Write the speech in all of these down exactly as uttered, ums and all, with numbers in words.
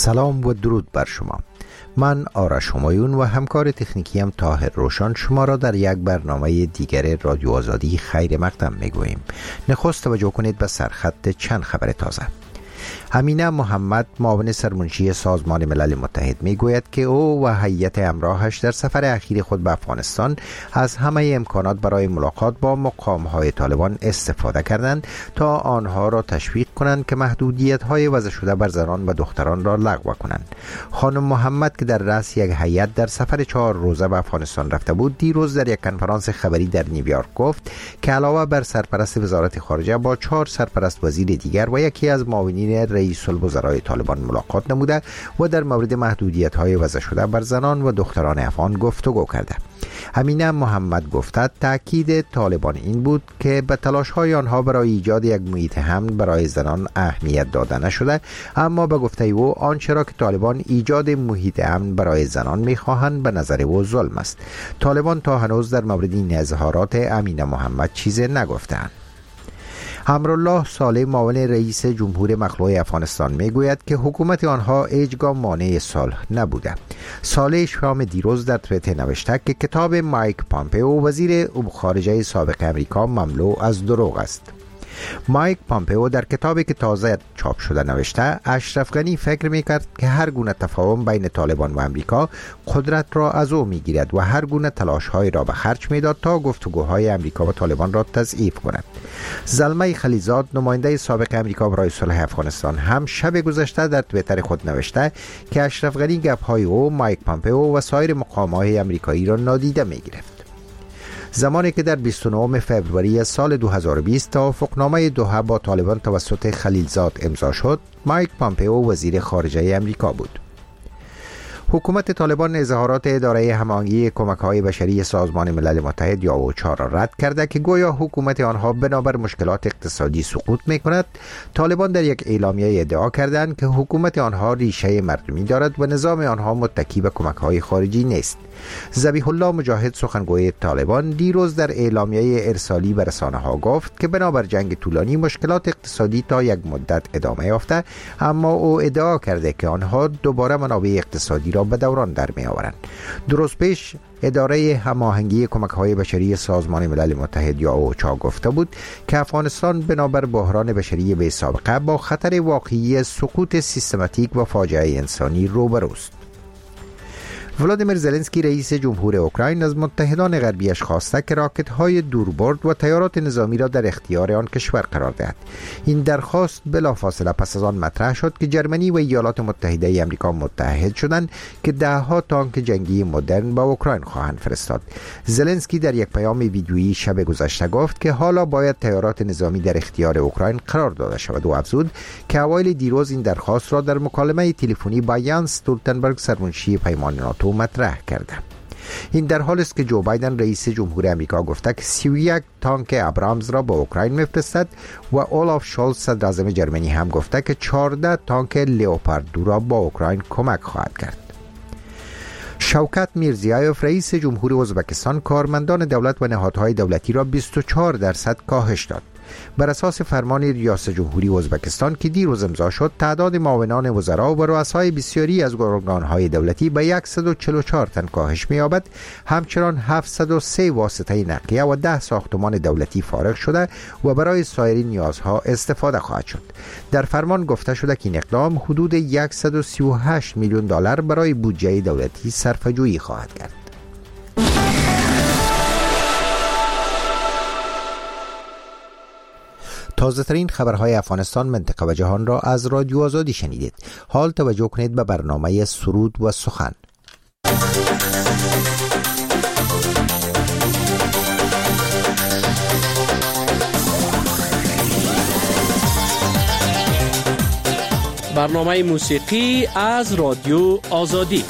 سلام و درود بر شما. من آرش همایون و همکار تکنیکیم طاهر روشن شما را در یک برنامه دیگر رادیو آزادی خیر مقدم میگوییم. نخست توجه کنید به سرخط چند خبر تازه. امینه محمد معاون سرمنشی سازمان ملل متحد میگوید که او و هیئت همراهش در سفر اخیر خود به افغانستان از همه امکانات برای ملاقات با مقام‌های طالبان استفاده کردند تا آنها را تشویق کنند که محدودیت‌های وضع شده بر زنان و دختران را لغو کنند. خانم محمد که در رأس یک هیئت در سفر چهار روزه به افغانستان رفته بود، دیروز در یک کنفرانس خبری در نیویورک گفت که علاوه بر سرپرست وزارت خارجه با چهار سرپرست وزیر دیگر و یکی از معاونین رئیس الوزرای طالبان ملاقات نموده و در مورد محدودیت‌های وضع شده بر زنان و دختران افغان گفتگو کرده. امینه محمد گفته تاکید طالبان این بود که به تلاش‌های آنها برای ایجاد یک محیط امن برای زنان اهمیت داده نشده، اما به گفته او آنچه را که طالبان ایجاد محیط امن برای زنان می‌خواهند به نظر او ظلم است. طالبان تا هنوز در مورد این اظهارات امینه محمد چیزی نگفتند. امرالله صالح معاون رئیس جمهور مخلوع افغانستان میگوید که حکومت آنها هیچگاه مانع صلح نبوده. صالح شام دیروز در توییتر نوشته که کتاب مایک پامپئو وزیر خارجه سابق امریکا مملو از دروغ است. مایک پامپئو در کتابی که تازه چاپ شده نوشته اشرف غنی فکر میکرد که هر گونه تفاهم بین طالبان و امریکا قدرت را از او میگیرد و هر گونه تلاش‌های را به خرج میداد تا گفتگوهای امریکا و طالبان را تضعیف کند. زلمه خلیزاد نماینده سابق امریکا برای صلح افغانستان هم شب گذشته در توییتر خود نوشته که اشرف غنی گپ‌های او، مایک پامپئو و سایر مقام‌های امریکایی را نادیده میگرفت. زمانی که در بیست و نهم فوریه سال دو هزار و بیست توافقنامه دوحه با طالبان توسط خلیلزاد امضا شد، مایک پامپئو وزیر خارجه امریکا بود. حکومت طالبان اظهارات اداره هماهنگی کمک‌های بشری سازمان ملل متحد یا اوچا را رد کرده که گویا حکومت آنها بنابر مشکلات اقتصادی سقوط می‌کند. طالبان در یک اعلامیه ادعا کردند که حکومت آنها ریشه مردمی دارد و نظام آنها متکی به کمک‌های خارجی نیست. ذبیح الله مجاهد سخنگوی طالبان دیروز در اعلامیه ارسالی به رسانه‌ها گفت که بنابر جنگ طولانی مشکلات اقتصادی تا یک مدت ادامه یافته، اما او ادعا کرده که آنها دوباره منابع اقتصادی را به دوران در می آورند. درست پیش اداره هماهنگی کمک‌های بشری سازمان ملل متحد یا اوچا گفته بود که افغانستان بنابر بحران بشری بی سابقه با خطر واقعی سقوط سیستماتیک و فاجعه انسانی روبروست. ولادیمیر زلنسکی رئیس جمهور اوکراین از متحدان غربیش خواسته که راکت‌های دوربرد و تیارات نظامی را در اختیار آن کشور قرار دهد. این درخواست بلافاصله پس از آن مطرح شد که جرمنی و ایالات متحده آمریکا متحد شدند که ده‌ها تانک جنگی مدرن به اوکراین خواهند فرستاد. زلنسکی در یک پیام ویدیویی شب گذشته گفت که حالا باید تیارات نظامی در اختیار اوکراین قرار داده شود و افزود که اوایل دیروز این درخواست را در مکالمه تلفنی با یانس استولتنبرگ سرمنشی پیمان ناتو مطرح کرده. این در حالی است که جو بایدن رئیس جمهور آمریکا گفته که سی و یک تانک ابرامز را به اوکراین میفرستد و اولاف شولز صدر اعظم جرمنی هم گفته که چهارده تانک لئوپارد دو را با اوکراین کمک خواهد کرد. شوکت میرزیایوف رئیس جمهور ازبکستان کارمندان دولت و نهادهای دولتی را بیست و چهار درصد کاهش داد. بر اساس فرمان ریاست جمهوری ازبکستان که دیروز امضا شد، تعداد معاونان وزرا و رؤسای بسیاری از ارگان‌های دولتی به صد و چهل و چهار تن کاهش می‌یابد. همچنان هفتصد و سه واسطه نقلیه و ده ساختمان دولتی فارغ شده و برای سایر نیازها استفاده خواهد شد. در فرمان گفته شده که این اقدام حدود صد و سی و هشت میلیون دلار برای بودجه دولتی صرفه‌جویی خواهد کرد. تازه ترین خبرهای افغانستان، منطقه و جهان را از رادیو آزادی شنیدید. حال توجه کنید به برنامه سرود و سخن. برنامه موسیقی از رادیو آزادی.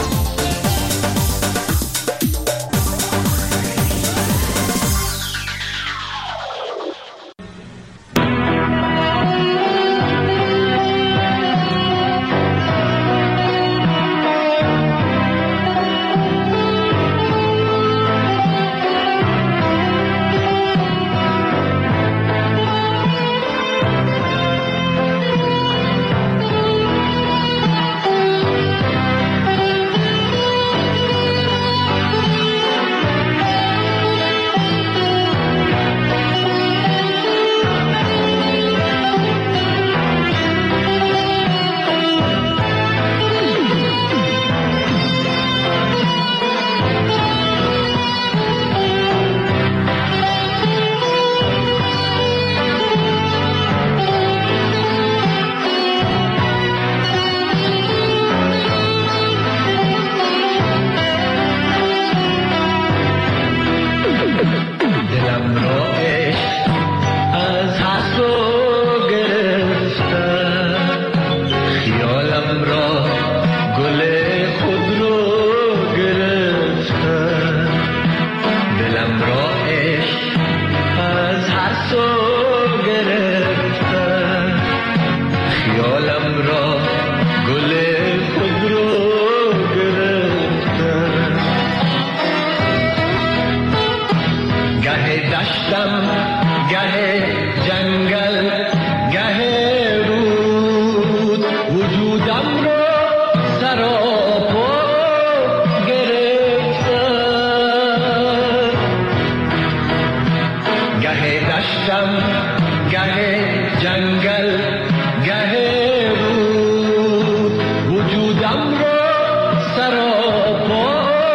دلم را عشق از هر سو گرفتن، خیالم را گل خود رو گرفتن. گه دشتم گه جنگل گه رود، وجودم را سراپا گرفتن. گه دشتم گه جنگل گه رود، وجودم را سراپا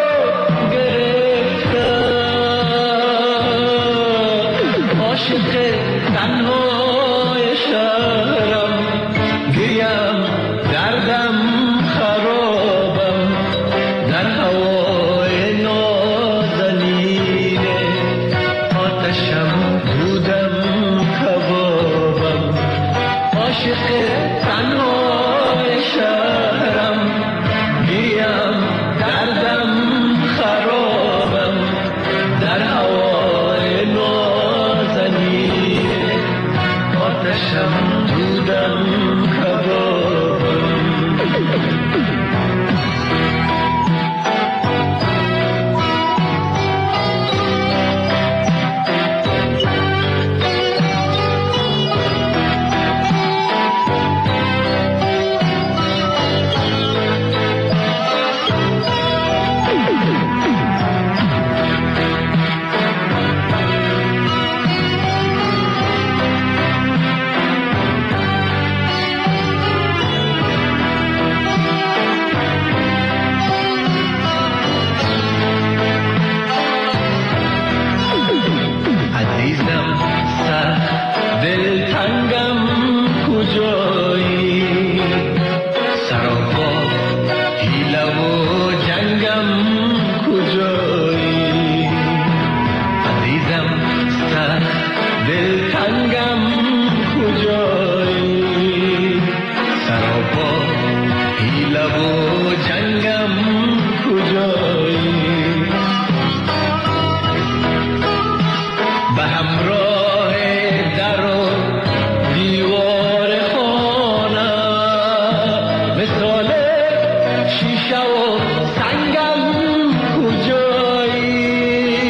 گرفتن. عاشق تنهای شهرم، گریم دردم خرابم، در هوای نازنین آتشم دودم کبابم. عاشق تنهای شهرم، گریم دردم خرابم، در هوای نازنین آتشم دودم کبابم. عزیزم سخت دلتنگم کجایی، سراپا حیله و جنگم کجایی. عزیزم سخت دلتنگم کجایی، سراپا حیله و جنگم کجایی. به همراه در و دیوار خانه، مثال شیشه و سنگم کجایی.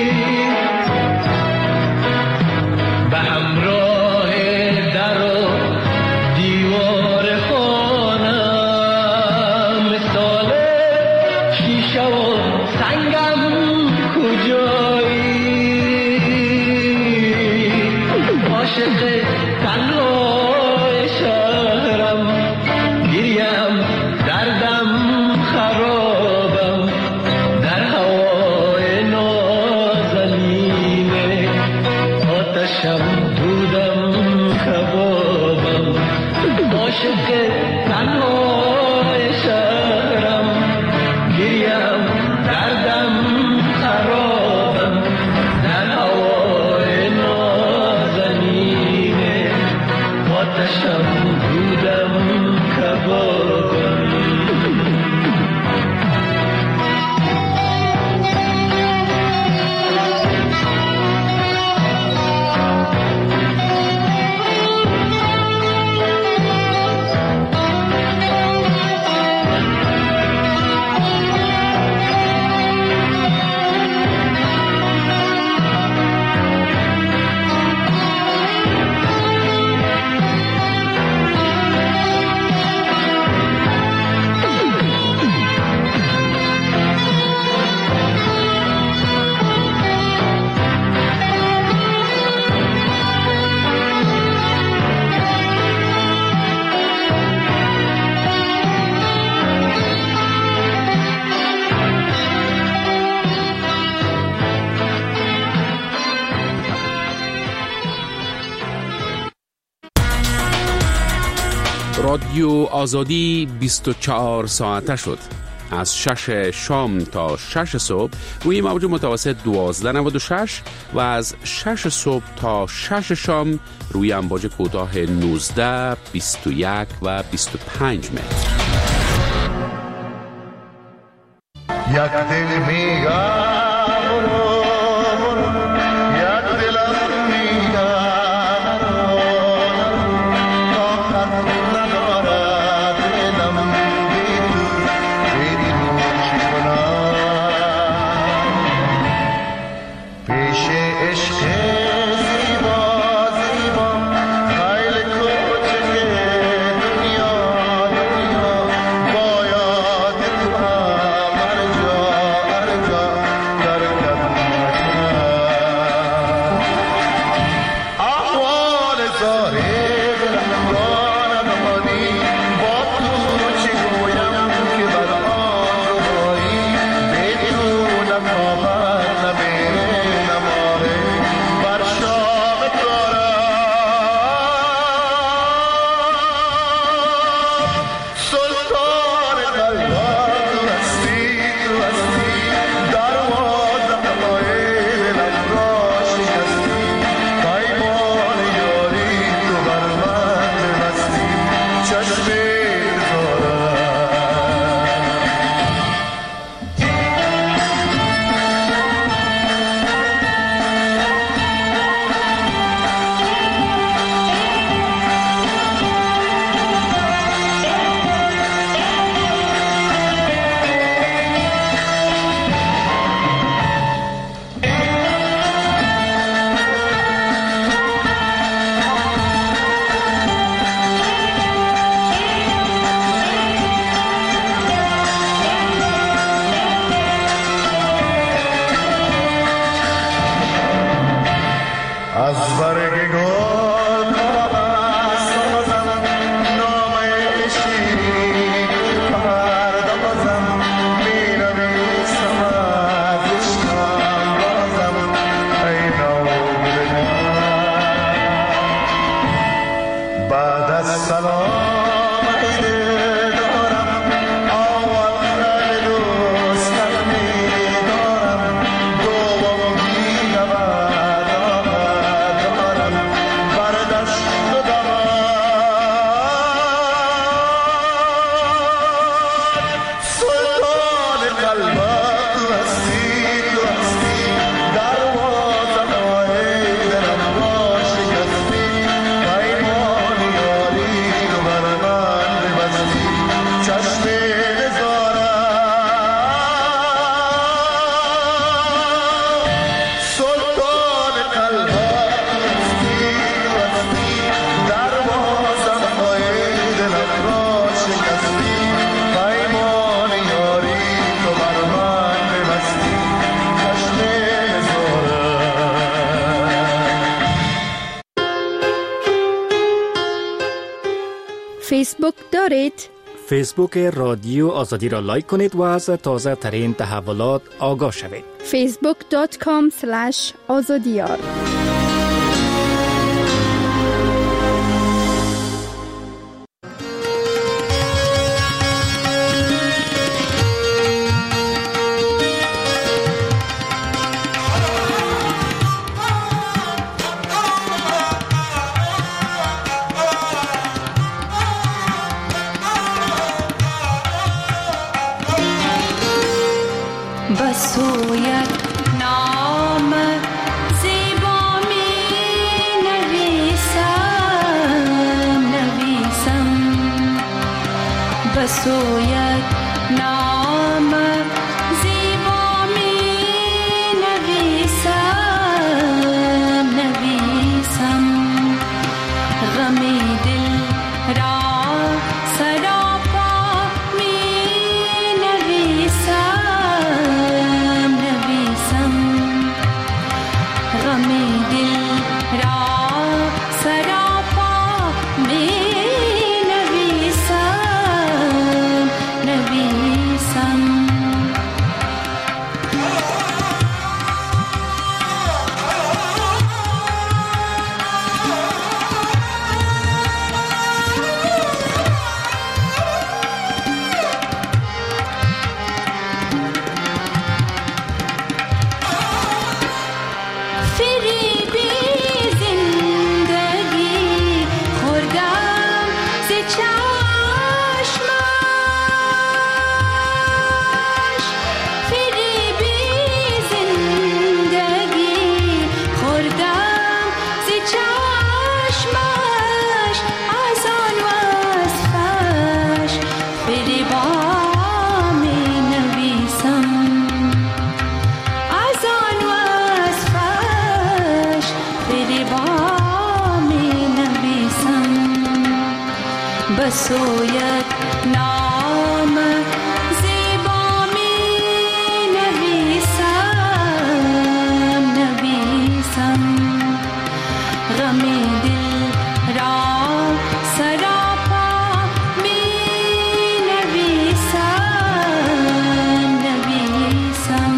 به همراه در و دیوار خانه، مثال شیشه و سنگم کجایی. عاشق تنهای شهرم، گریم دردم خرابم، در هوای نازنین آتشم دودم کبابم. عاشق تنهای شهرم، گریم دردم خرابم، در هوای نازنین آتشم دودم کبابم. رادیو آزادی بیست و چهار ساعته شد. از شش شام تا شش صبح روی موج متوسط دوازده نود و شش و از شش صبح تا شش شام روی امواج کوتاه نوزده، بیست و یک و بیست و پنج متر. یک دل میگه برو برو از برگ گل سازم نامه شیرین پردازم می‌نویسم از عشقم بازم ای ناگل بعد از سلام فیسبوک دارید؟ فیسبوک رادیو آزادی را لایک کنید و از تازه ترین تحولات آگاه شوید. فیسبوک دات کام اسلش آزادیار. بسویت نام زیبا می نویسم نویسم بسویت نام زیبا می نویسم نویسم غمی دل را سراپا می نویسم بسویت نام زیبا می نویسم نویسم غمی دل را سراپا می نویسم نویسم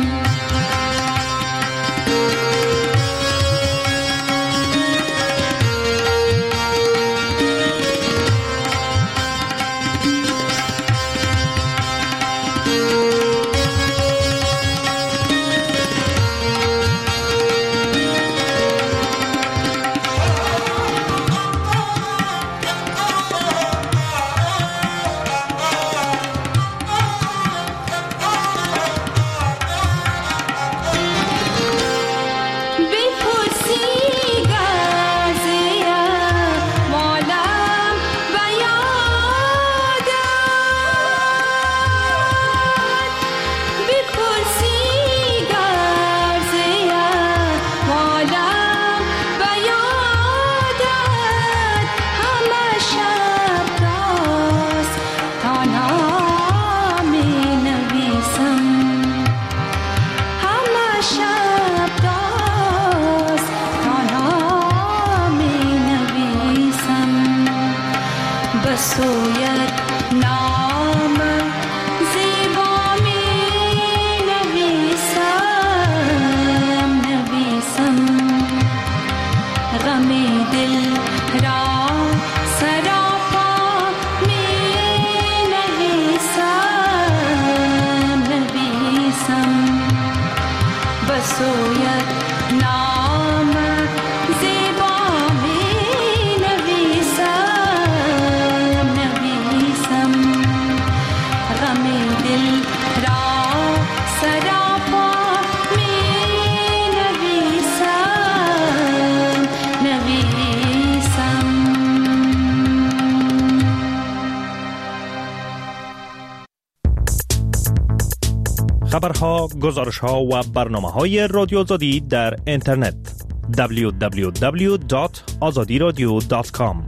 خبرها، گزارشها و برنامه‌های رادیو آزادی در اینترنت دبلیو دبلیو دبلیو دات آزادی رادیو دات کام.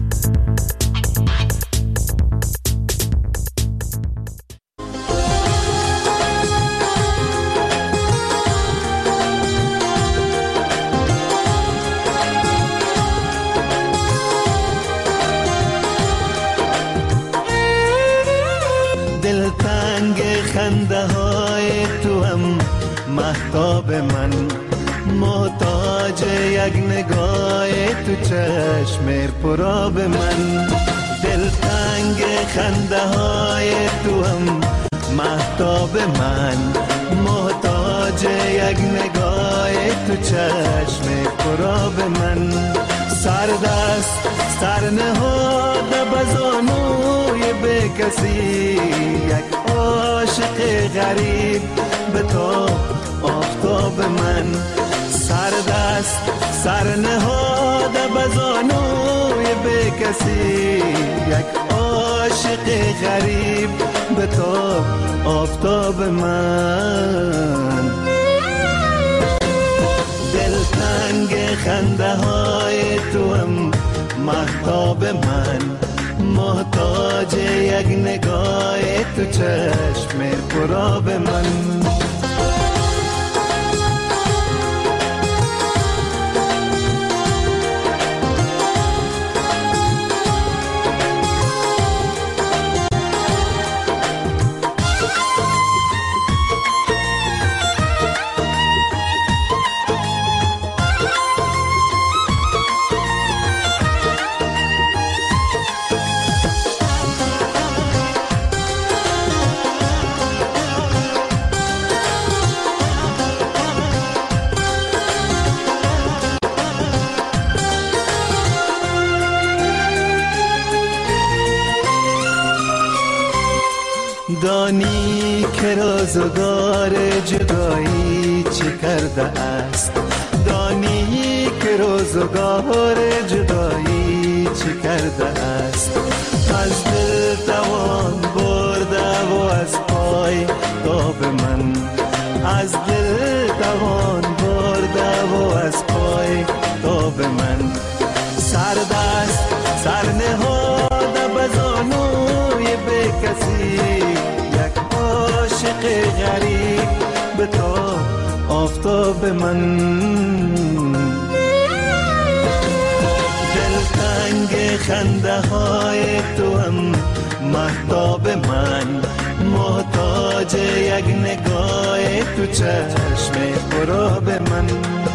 دلتنگ خنده های تو هم مهتاب من، محتاج یک نگاه تو چشم پراب من. دلتنگ خنده های تو هم مهتاب من، محتاج یک نگاه تو چشم پراب من. سردست سر نهاده بزانوی به کسی، یک عاشق غریب به تو آفتاب من. سردست سر نهاده بزانوی به کسی، یک عاشق غریب به تو آفتاب من. دلتنگ خنده های تو هم مهتاب من، محتاج یک نگاه تو چشم پراب من. دانی که روزگار جدایی چه کرده است، دانی که روزگار جدایی چه کرده است. از دل توان برده و از پای تاب من، از دل توان برده و از پای تاب من. سردست سر نهاده بزانوی به کسی، یک عاشق غریب به تو آفتاب من. دلتنگ خنده های تو هم مهتاب من، محتاج یک نگاه تو چشم پراب من.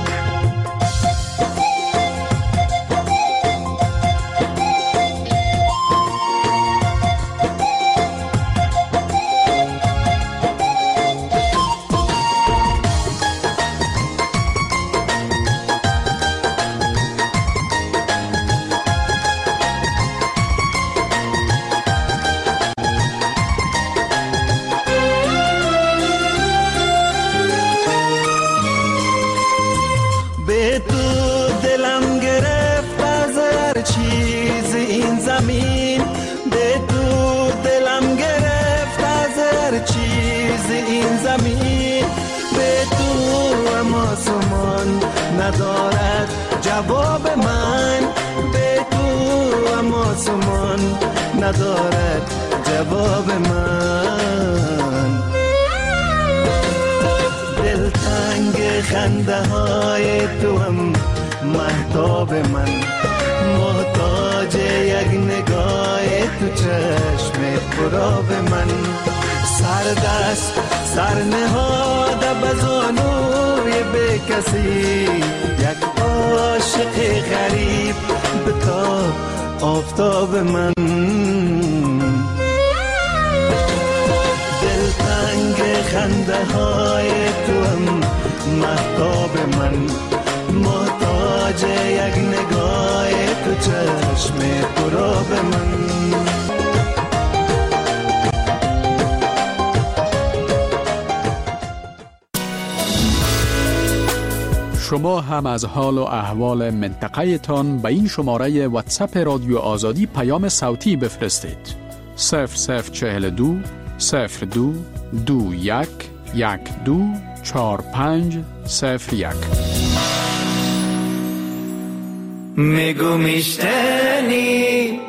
ندارد جواب من، به تو اما سمان ندارد جواب من. دلتنگ خنده های تو هم مهتاب من، محتاج یک نگاه تو چشم پراب من. سردست سر نهاده بزانوی به کسی، یک عاشق غریب به تو آفتاب من. دلتنگ خنده های تو هم مهتاب من، محتاج یک نگاه تو چشم پراب من. شما هم از حال و احوال منطقه تان به این شماره واتساپ رادیو آزادی پیام صوتی بفرستید. صفر صفر چهل و دو صفر دو دو یک یک دو چار پنج صفر یک. میگو میشتنی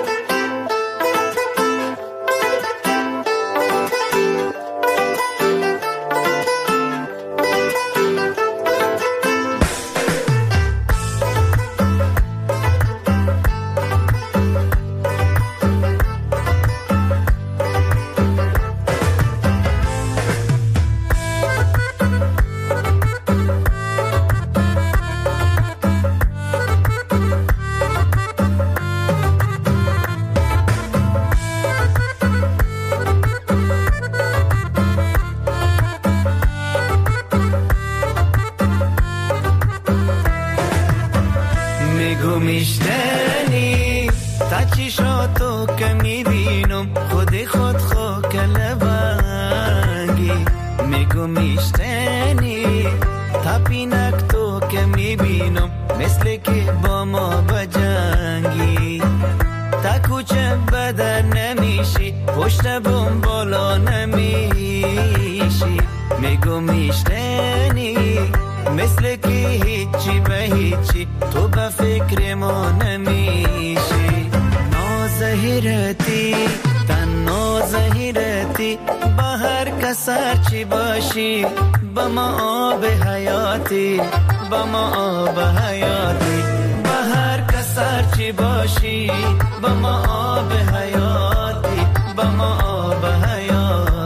میشتنی تا چشاتو که میبینم خودی خود خو کلبنگی. میگو میشتنی تا پینک تو که میبینم مثل که با ما بجنگی. تا کوچه بدر نمیشی پشت بوم بالا نمیشی. میگو میشتنی مثل که هیچی به هیچی تو به فکر ما نمیشی. نازهیرتی تن نازهیرتی با هر کسر چی باشی با ما آب حیاتی با ما آب حیاتی. با هر کسر چی باشی با ما آب حیاتی با ما آب حیاتی.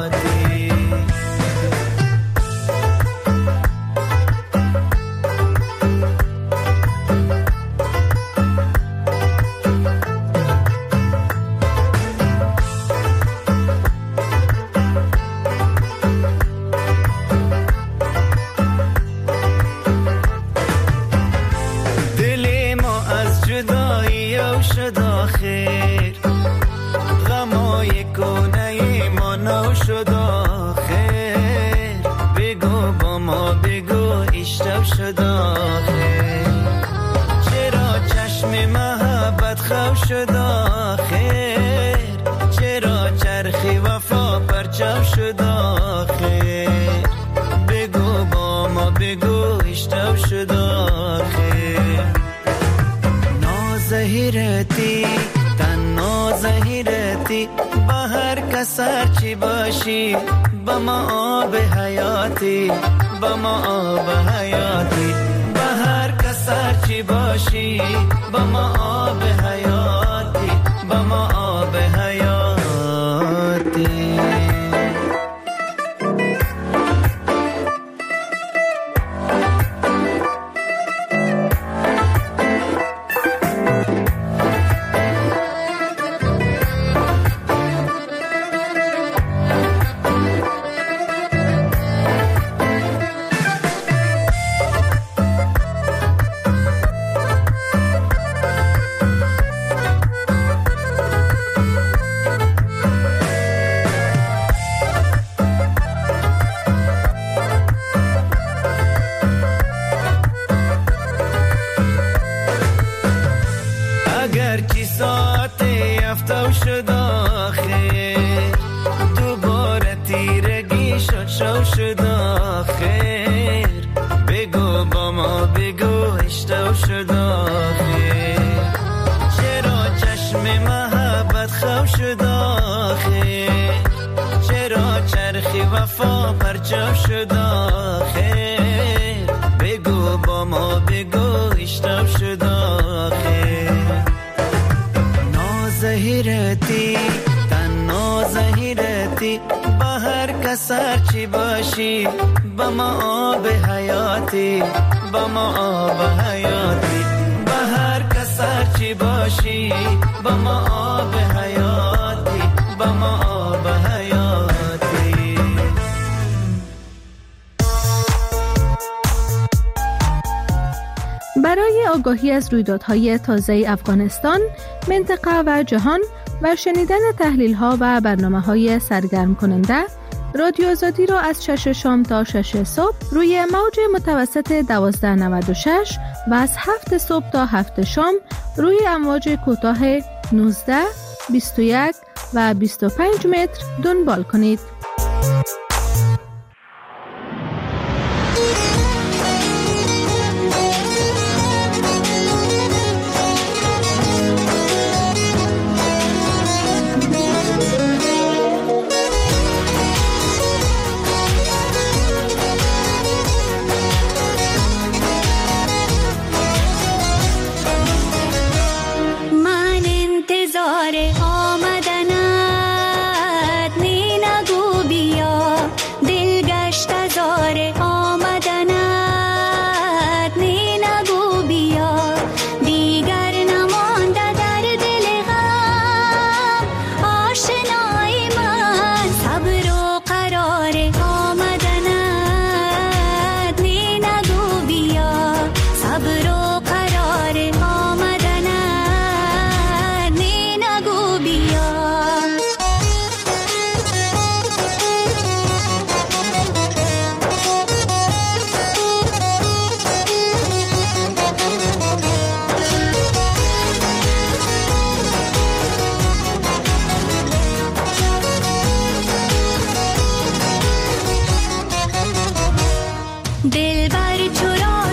چرا چشم محبت خو شد آخر؟ چرا چرخی وفا پرچم شد آخر؟ بگو با ما بگو اشتو شد آخر. نازهیرتی تن نازهیرتی با هر کسر چی باشی با ما آب حیاتی با ما آب حیاتی. با هر کسر چی باشی با ما آب حیاتی با ما آب حیاتی. سر چی باشی با ما آب حیاتی با ما آب حیاتی. با هر کسر چی باشی با ما آب حیاتی با ما آب حیاتی. برای آگاهی از رویدادهای تازه افغانستان، منطقه و جهان و شنیدن تحلیل‌ها و برنامه‌های سرگرم کننده، رادیو آزادی را از شش شام تا شش صبح روی موج متوسط دوازده نود و شش و از هفت صبح تا هفت شام روی امواج کوتاه نوزده، بیست و یک و بیست و پنج متر دنبال کنید.